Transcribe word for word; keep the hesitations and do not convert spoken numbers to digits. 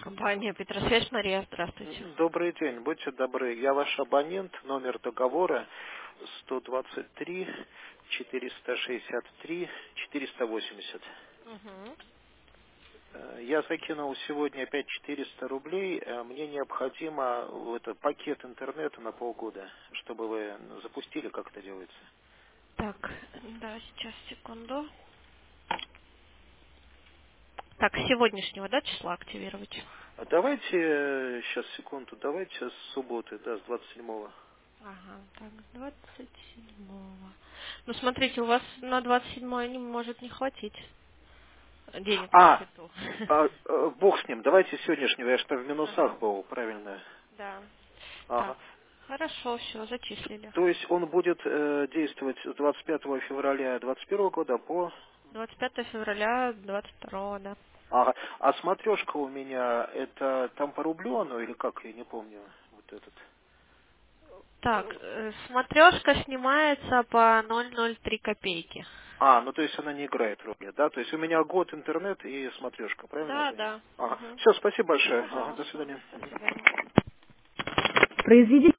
Компания Петросвязь, Мария, здравствуйте. Добрый день, будьте добры. Я ваш абонент, номер договора сто двадцать три четыреста шестьдесят три четыреста восемьдесят. Угу. Э, Я закинул сегодня опять четыреста рублей. Э, Мне необходимо э, это, пакет интернета на полгода, чтобы вы запустили, как это делается. Так, да, сейчас, секунду. Так, с сегодняшнего, да, числа активировать? А давайте, сейчас, секунду, давайте с субботы, да, с двадцать седьмого. Ага, так, с двадцать седьмого. Ну, смотрите, у вас на двадцать седьмое не может не хватить денег на А, счету. а, э, бог с ним, давайте сегодняшнего, я что в минусах Ага, был, правильно. да. Так, Ага. хорошо, все, зачислили. То есть он будет э, действовать с двадцать пятого февраля двадцать первого года по... двадцать пятого февраля двадцать второго, да. Ага. А смотрешка у меня, это там по рублю оно или как, я не помню. Вот этот. Так, э, смотрешка снимается по ноль ноль три копейки. А, ну то есть она не играет роли, да? То есть у меня год интернет и смотрешка, правильно я Да, понял? да. Ага. Угу. Все, спасибо большое. Ага, до Пожалуйста. свидания. До Мгм. свидания. Произведите